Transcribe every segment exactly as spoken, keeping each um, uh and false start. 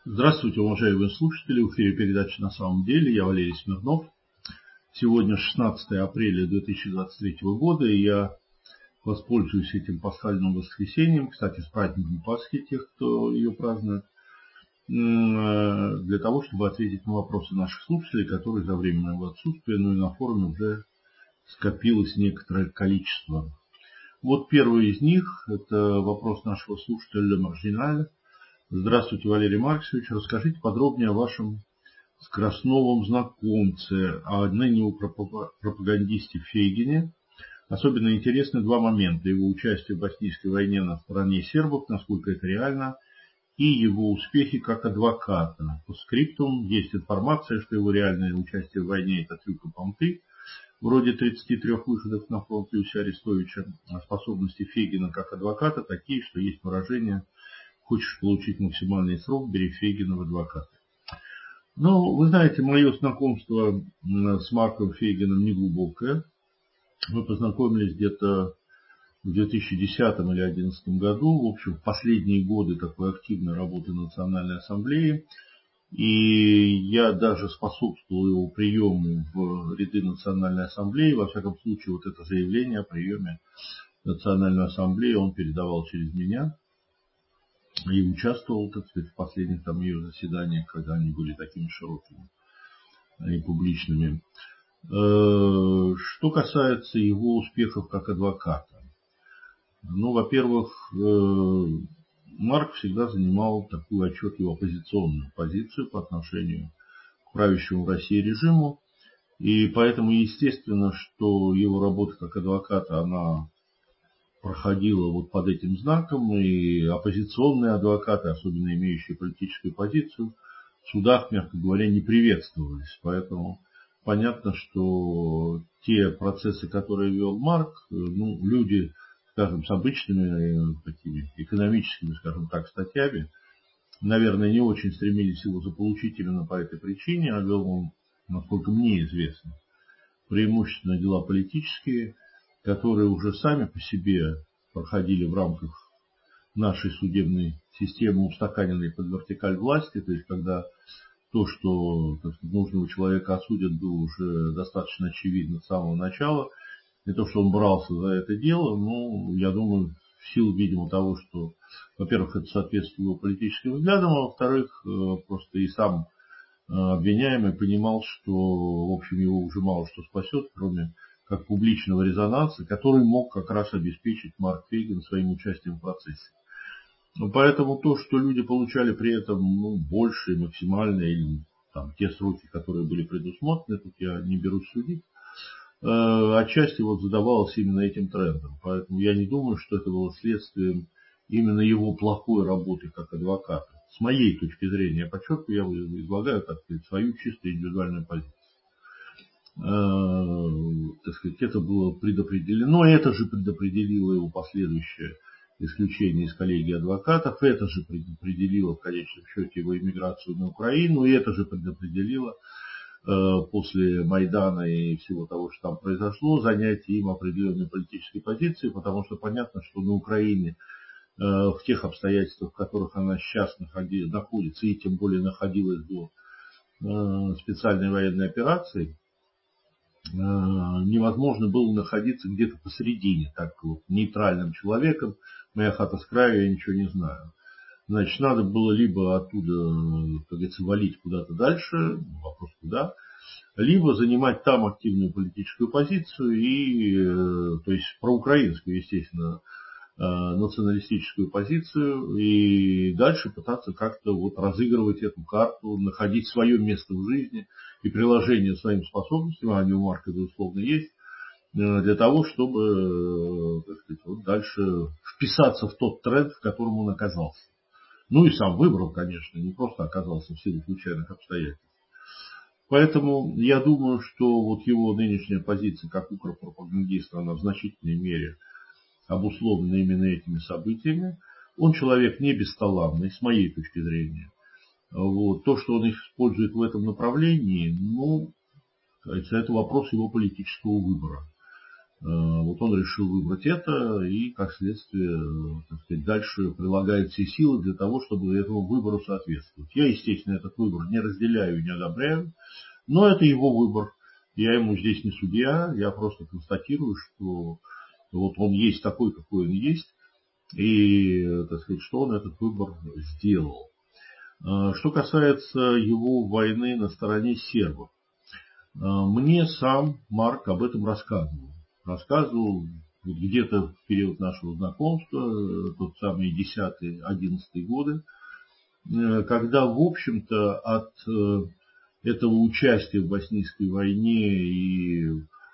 Здравствуйте, уважаемые слушатели. В эфире передача «На самом деле». Я Валерий Смирнов. Сегодня шестнадцатое апреля две тысячи двадцать третьего года, и я воспользуюсь этим пасхальным воскресеньем, кстати, с праздником Пасхи тех, кто ее празднует, для того, чтобы ответить на вопросы наших слушателей, которые за время моего отсутствия, ну и на форуме уже скопилось некоторое количество. Вот первый из них – это вопрос нашего слушателя Ле Маржиналь. Здравствуйте, Валерий Марксович. Расскажите подробнее о вашем скоростновом знакомце, о ныне пропагандисте Фейгине. Особенно интересны два момента. Его участие в Боснийской войне на стороне сербов, насколько это реально, и его успехи как адвоката. По скриптум есть информация, что его реальное участие в войне – это трюк и понты, вроде тридцати трёх выходов на фронт Люся Арестовича. А способности Фейгина как адвоката такие, что есть выражение: хочешь получить максимальный срок, бери Фейгина в адвокаты. Ну, вы знаете, мое знакомство с Марком Фейгином неглубокое. Мы познакомились где-то в две тысячи десятом или две тысячи одиннадцатом году. В общем, в последние годы такой активной работы Национальной Ассамблеи. И я даже способствовал его приему в ряды Национальной Ассамблеи. Во всяком случае, вот это заявление о приеме в Национальную Ассамблею он передавал через меня. И участвовал, так сказать, в последних там ее заседаниях, когда они были такими широкими и публичными. Что касается его успехов как адвоката. Ну, во-первых, Марк всегда занимал такую отчетливо оппозиционную позицию по отношению к правящему в России режиму. И поэтому естественно, что его работа как адвоката, она проходила вот под этим знаком, и оппозиционные адвокаты, особенно имеющие политическую позицию, в судах, мягко говоря, не приветствовались. Поэтому понятно, что те процессы, которые вел Марк, ну, люди, скажем, с обычными такими экономическими, скажем так, статьями, наверное, не очень стремились его заполучить именно по этой причине, а вел он, насколько мне известно, преимущественно дела политические, которые уже сами по себе проходили в рамках нашей судебной системы, устаканенной под вертикаль власти, то есть когда то, что, так сказать, нужного человека осудят, было уже достаточно очевидно с самого начала, и то, что он брался за это дело, ну, я думаю, в силу, видимо, того, что, во-первых, это соответствует его политическим взглядам, а во-вторых, просто и сам обвиняемый понимал, что, в общем, его уже мало что спасет, кроме как публичного резонанса, который мог как раз обеспечить Марк Фейгин своим участием в процессе. Поэтому то, что люди получали при этом ну, больше, максимально, или там, те сроки, которые были предусмотрены, тут я не берусь судить, э, отчасти вот задавалось именно этим трендом. Поэтому я не думаю, что это было следствием именно его плохой работы как адвоката. С моей точки зрения, подчеркиваю, я излагаю, так сказать, свою чисто индивидуальную позицию. Так сказать, это было предопределено, это же предопределило его последующее исключение из коллегии адвокатов, это же предопределило в конечном счете его эмиграцию на Украину, и это же предопределило после Майдана и всего того, что там произошло, занятие им определенной политической позиции, потому что понятно, что на Украине в тех обстоятельствах, в которых она сейчас находится, и тем более находилась до специальной военной операции, невозможно было находиться где-то посередине, так вот, нейтральным человеком, моя хата с краю, я ничего не знаю. Значит, надо было либо оттуда, как говорится, валить куда-то дальше, вопрос куда, либо занимать там активную политическую позицию, и, то есть проукраинскую, естественно, националистическую позицию, и дальше пытаться как-то вот разыгрывать эту карту, находить свое место в жизни и приложение своим способностям, а они у Марка, безусловно, есть, для того, чтобы, так сказать, вот дальше вписаться в тот тренд, в котором он оказался. Ну и сам выбрал, конечно, не просто оказался в силу случайных обстоятельств. Поэтому я думаю, что вот его нынешняя позиция как укропропагандиста, она в значительной мере обусловлена именно этими событиями. Он человек не бесталанный, с моей точки зрения. Вот. То, что он их использует в этом направлении, ну, это вопрос его политического выбора. Вот он решил выбрать это и, как следствие, так сказать, дальше прилагает все силы для того, чтобы этому выбору соответствовать. Я, естественно, этот выбор не разделяю и не одобряю, но это его выбор. Я ему здесь не судья, я просто констатирую, что вот он есть такой, какой он есть, и, так сказать, что он этот выбор сделал. Что касается его войны на стороне сербов, мне сам Марк об этом рассказывал. Рассказывал где-то в период нашего знакомства, тот самый десятый-одиннадцатый годы, когда, в общем-то, от этого участия в Боснийской войне и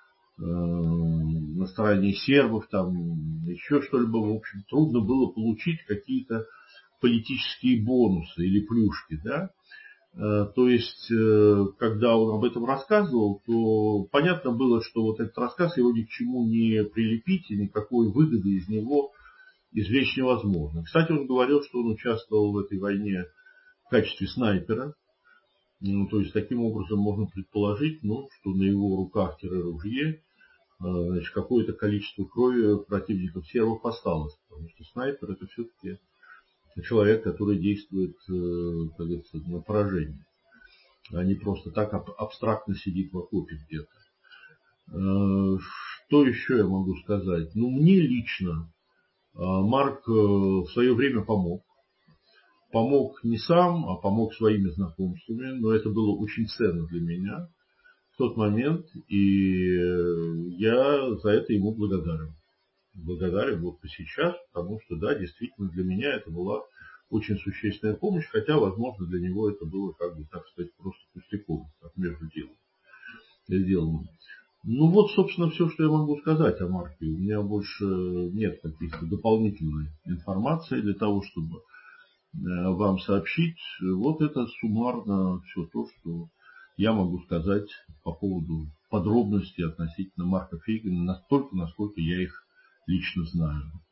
на стороне сербов, там еще что-либо, в общем, трудно было получить какие-то политические бонусы или плюшки, да. То есть, когда он об этом рассказывал, то понятно было, что вот этот рассказ его ни к чему не прилепить, и никакой выгоды из него извлечь невозможно. Кстати, он говорил, что он участвовал в этой войне в качестве снайпера. Ну, то есть, таким образом можно предположить, ну, что на его руках-ружье значит, какое-то количество крови противников сербов осталось. Потому что снайпер — это все-таки человек, который действует, как говорится, на поражение, а не просто так абстрактно сидит в окопе где-то. Что еще я могу сказать? Ну, мне лично Марк в свое время помог. Помог не сам, а помог своими знакомствами, но это было очень ценно для меня в тот момент, и я за это ему благодарен. Благодарен вот и сейчас, потому что, да, действительно, для меня это была очень существенная помощь, хотя, возможно, для него это было, как бы, так сказать, просто пустяком, как между делом. Сделано. Ну вот, собственно, все, что я могу сказать о Марке. У меня больше нет каких-то дополнительной информации для того, чтобы вам сообщить. Вот это суммарно все то, что я могу сказать по поводу подробностей относительно Марка Фейгина, настолько, насколько я их лично знаю.